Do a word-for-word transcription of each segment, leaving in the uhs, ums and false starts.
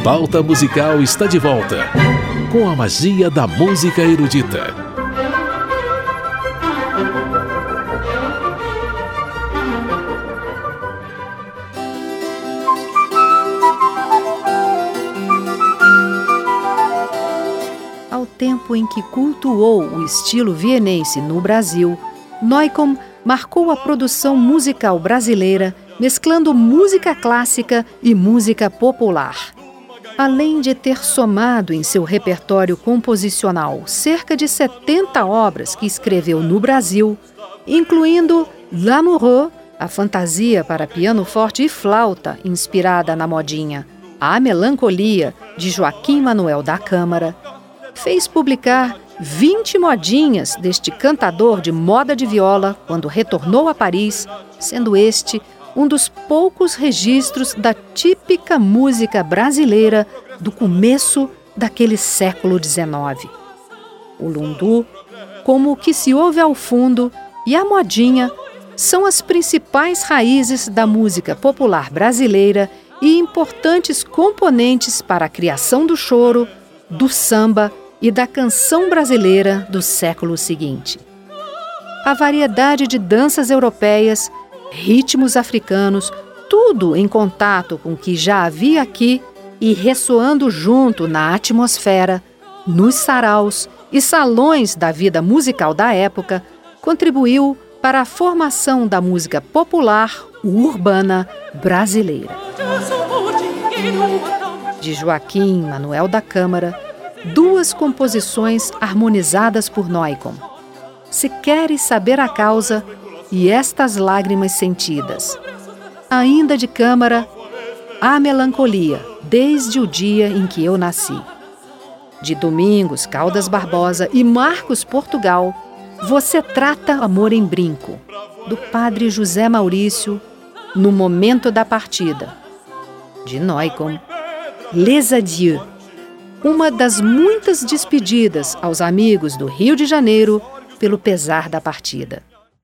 Pauta Musical está de volta, com a magia da música erudita. Ao tempo em que cultuou o estilo vienense no Brasil, Noicon marcou a produção musical brasileira, mesclando música clássica e música popular. Além de ter somado em seu repertório composicional cerca de setenta obras que escreveu no Brasil, incluindo L'Amoureux, a fantasia para piano forte e flauta inspirada na modinha, A Melancolia, de Joaquim Manuel da Câmara, fez publicar vinte modinhas deste cantador de moda de viola quando retornou a Paris, sendo este um dos poucos registros da típica música brasileira do começo daquele século dezenove. O lundu, como o que se ouve ao fundo, e a modinha são as principais raízes da música popular brasileira e importantes componentes para a criação do choro, do samba e da canção brasileira do século seguinte. A variedade de danças europeias, ritmos africanos, tudo em contato com o que já havia aqui e ressoando junto na atmosfera, nos saraus e salões da vida musical da época, contribuiu para a formação da música popular urbana brasileira. De Joaquim Manuel da Câmara, duas composições harmonizadas por Noicon: Se Queres Saber a Causa e Estas Lágrimas Sentidas. Ainda de Câmara, A Melancolia, Desde o Dia em que Eu Nasci. De Domingos Caldas Barbosa e Marcos Portugal, Você Trata Amor em Brinco, do padre José Maurício, No Momento da Partida. De Noicon, Les Adieux, uma das muitas despedidas aos amigos do Rio de Janeiro pelo pesar da partida.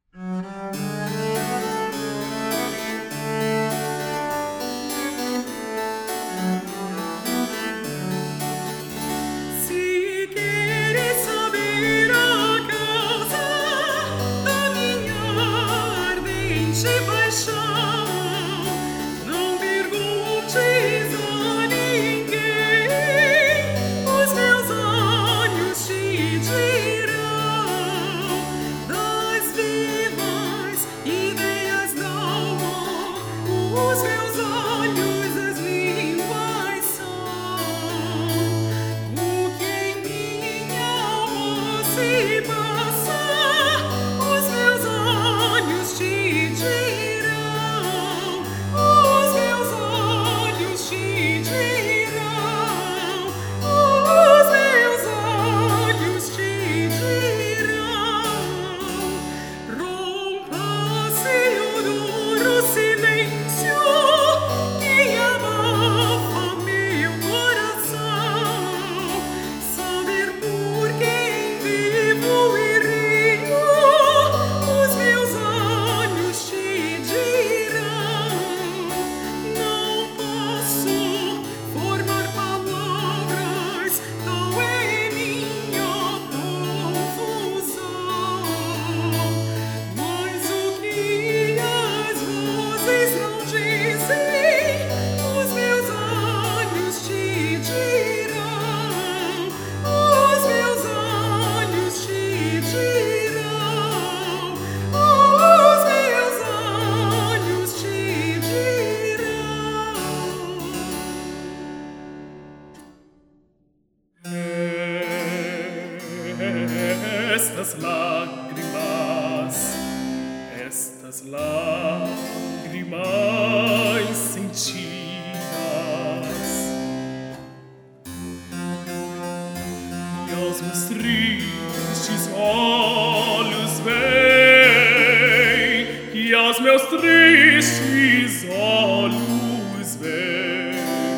Estas lágrimas, estas lágrimas sentidas, e aos meus tristes olhos vem, e aos meus tristes olhos vem,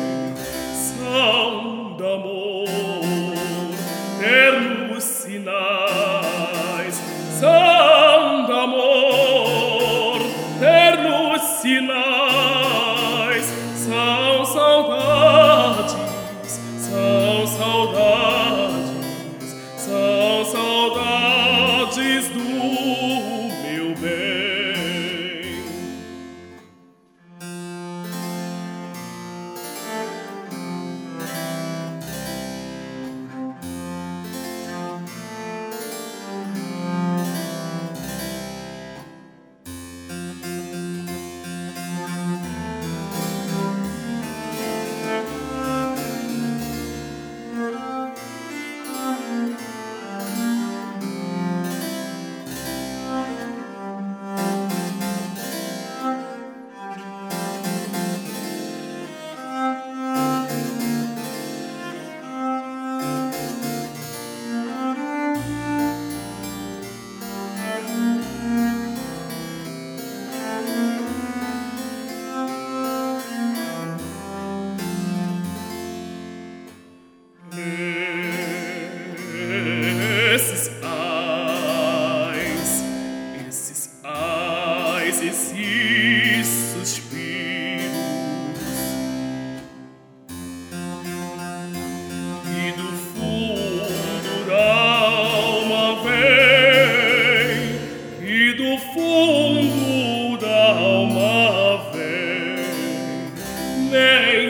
são d'amor, ternos sinais, são d'amor, ternos sinais, são saudades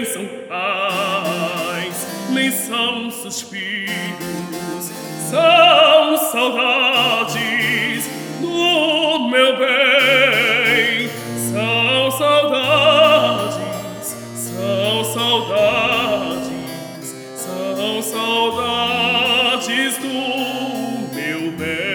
nem são ais, nem são suspiros, são saudades do meu bem, são saudades, são saudades, são saudades do meu bem.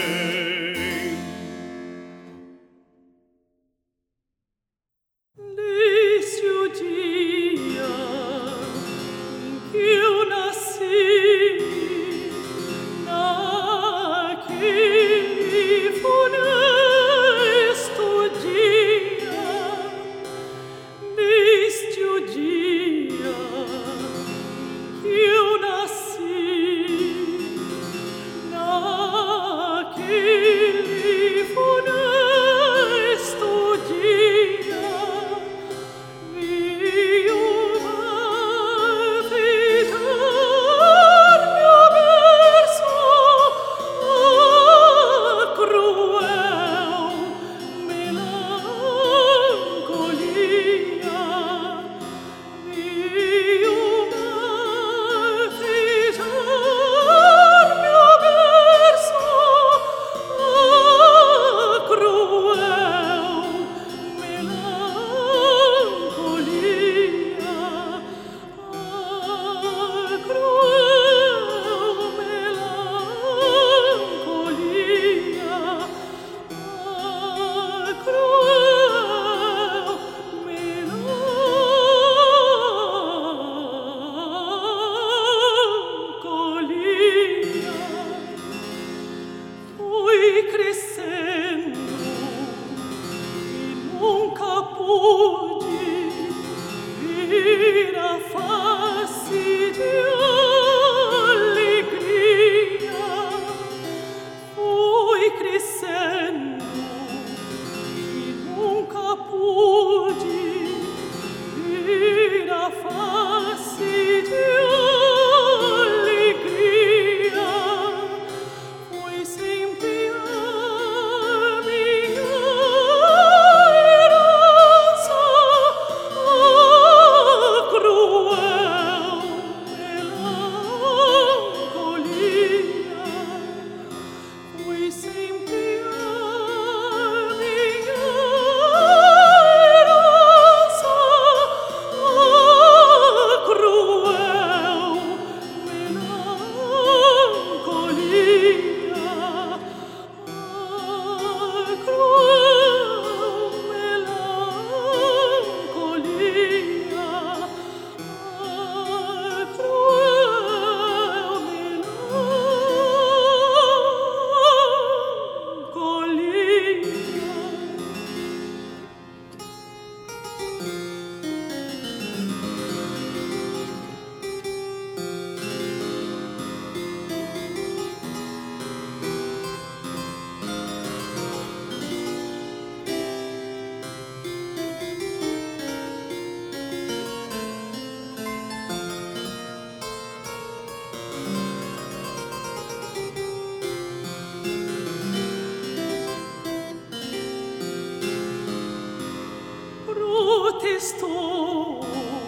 Estou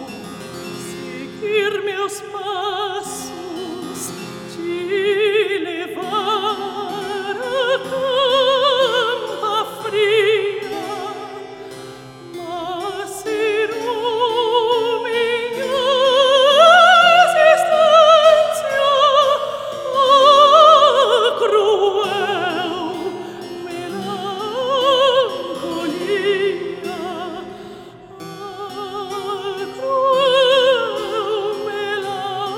seguir meus passos, te levar a campa fria, mas será minha existência a cruel melancolia. Cruel melancolia.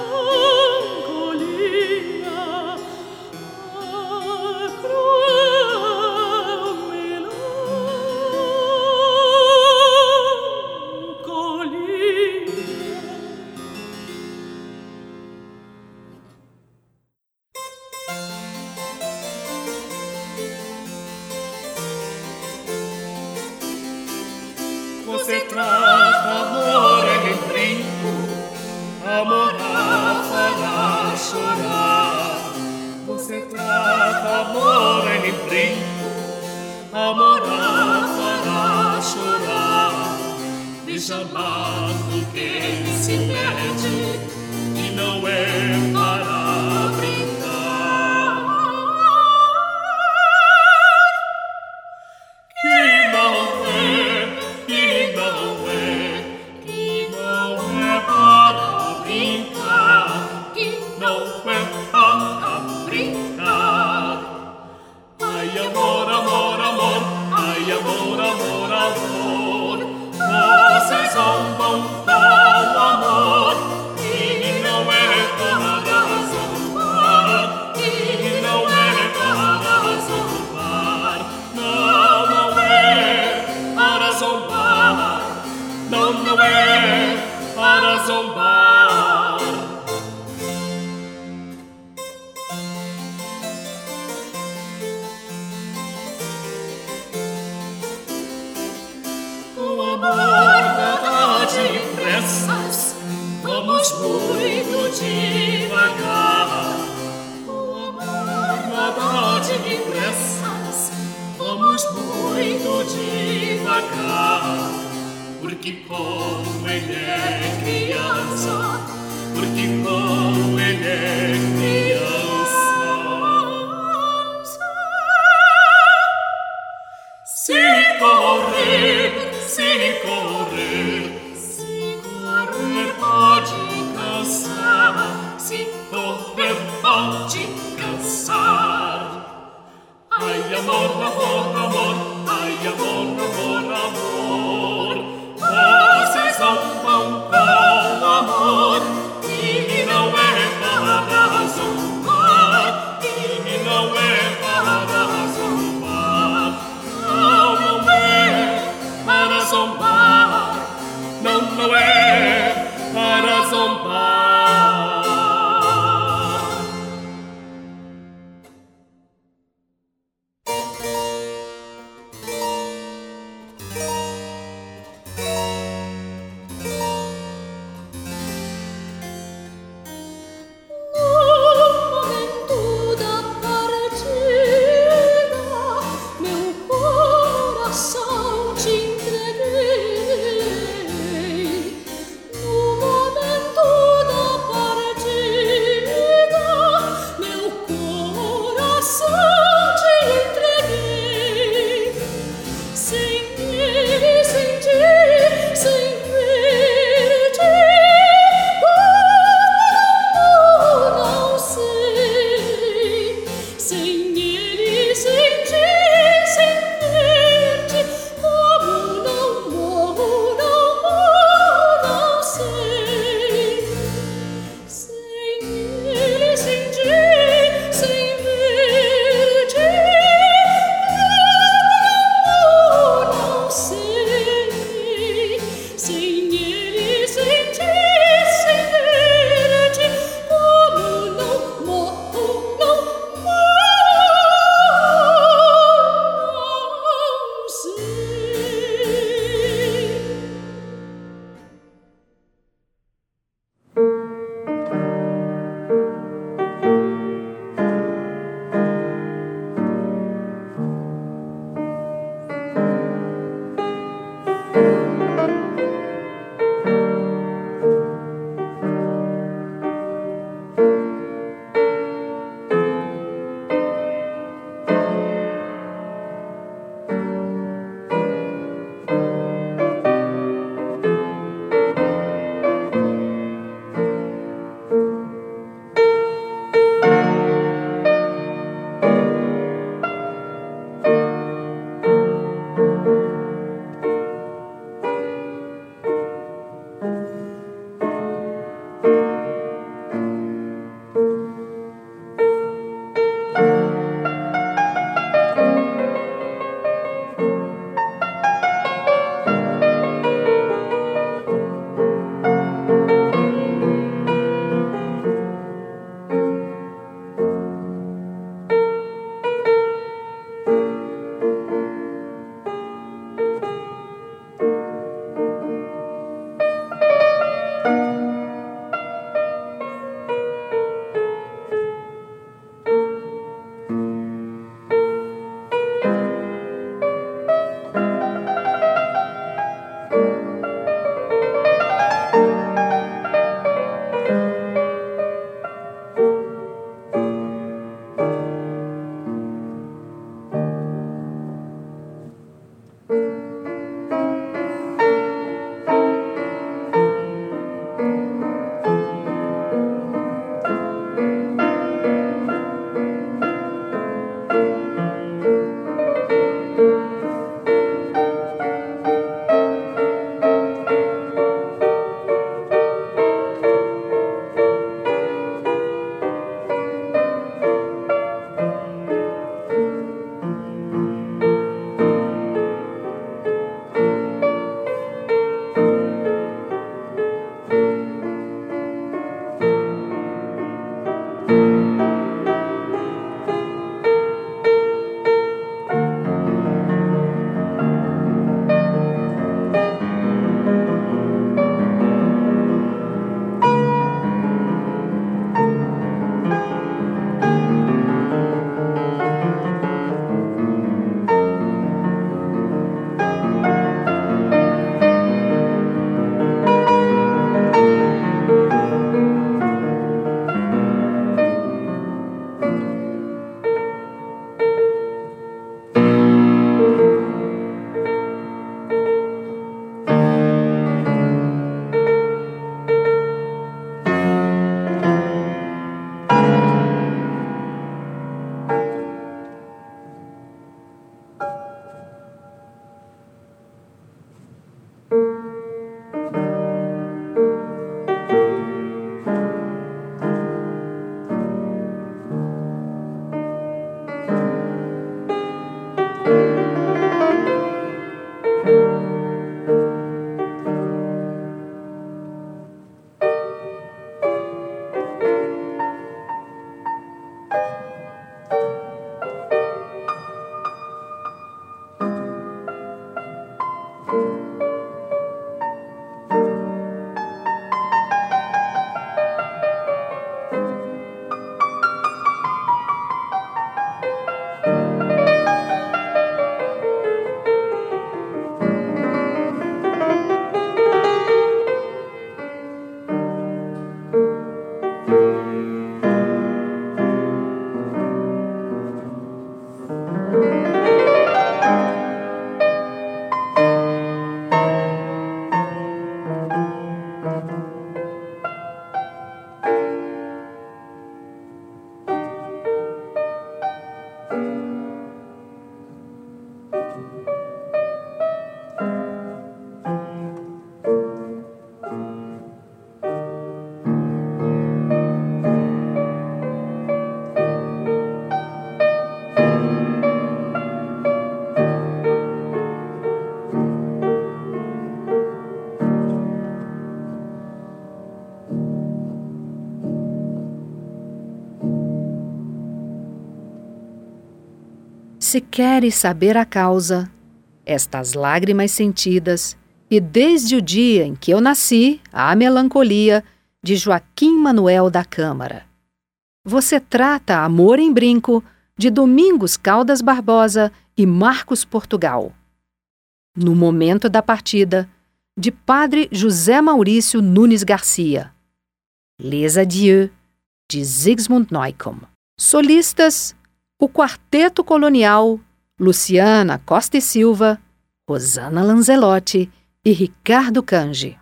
Se queres saber a causa, estas lágrimas sentidas, e desde o dia em que eu nasci, a melancolia, de Joaquim Manuel da Câmara. Você trata Amor em Brinco, de Domingos Caldas Barbosa e Marcos Portugal. No momento da partida, de Padre José Maurício Nunes Garcia. Les Adieux, de Sigismund Neukomm. Solistas, o Quarteto Colonial, Luciana Costa e Silva, Rosana Lanzelotti e Ricardo Cange.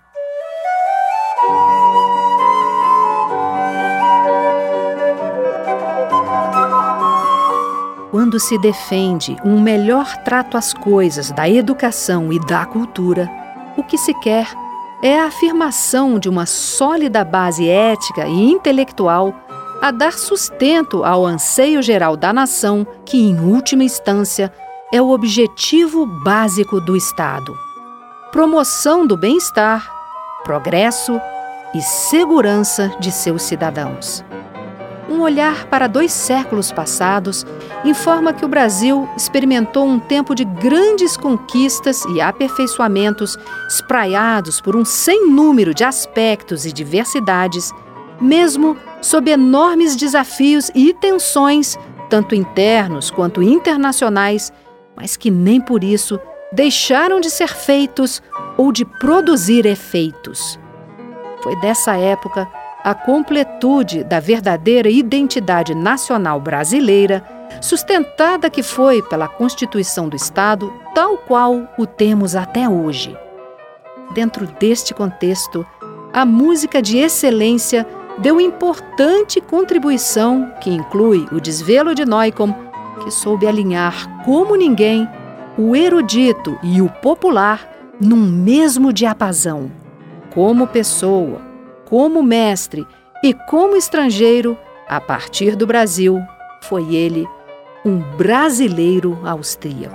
Quando se defende um melhor trato às coisas da educação e da cultura, o que se quer é a afirmação de uma sólida base ética e intelectual a dar sustento ao anseio geral da nação, que, em última instância, é o objetivo básico do Estado. Promoção do bem-estar, progresso e segurança de seus cidadãos. Um olhar para dois séculos passados informa que o Brasil experimentou um tempo de grandes conquistas e aperfeiçoamentos espraiados por um sem número de aspectos e diversidades, mesmo sob enormes desafios e tensões, tanto internos quanto internacionais, mas que nem por isso deixaram de ser feitos ou de produzir efeitos. Foi dessa época a completude da verdadeira identidade nacional brasileira, sustentada que foi pela Constituição do Estado, tal qual o temos até hoje. Dentro deste contexto, a música de excelência deu importante contribuição que inclui o desvelo de Neukomm, que soube alinhar como ninguém o erudito e o popular num mesmo diapasão. Como pessoa, como mestre e como estrangeiro, a partir do Brasil, foi ele um brasileiro austríaco.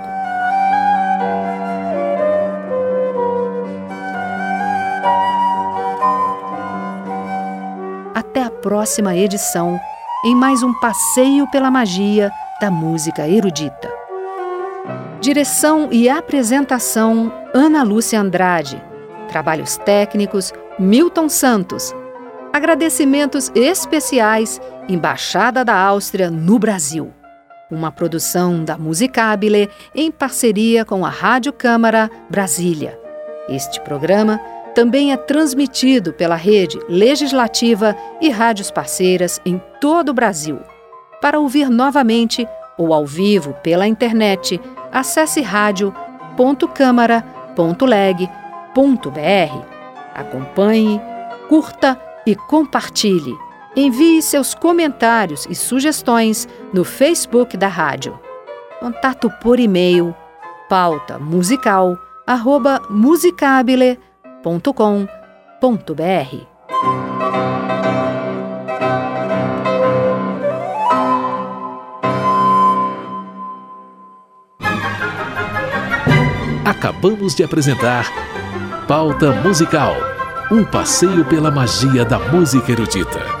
Até a próxima edição, em mais um passeio pela magia da música erudita. Direção e apresentação, Ana Lúcia Andrade. Trabalhos técnicos, Milton Santos. Agradecimentos especiais, Embaixada da Áustria no Brasil. Uma produção da Musicabile em parceria com a Rádio Câmara Brasília. Este programa também é transmitido pela rede legislativa e rádios parceiras em todo o Brasil. Para ouvir novamente ou ao vivo pela internet, acesse rádio ponto câmara ponto leg ponto br. Acompanhe, curta e compartilhe. Envie seus comentários e sugestões no Facebook da rádio. Contato por e-mail pauta musical arroba musicabile ponto com ponto br. Acabamos de apresentar Pauta Musical, um passeio pela magia da música erudita.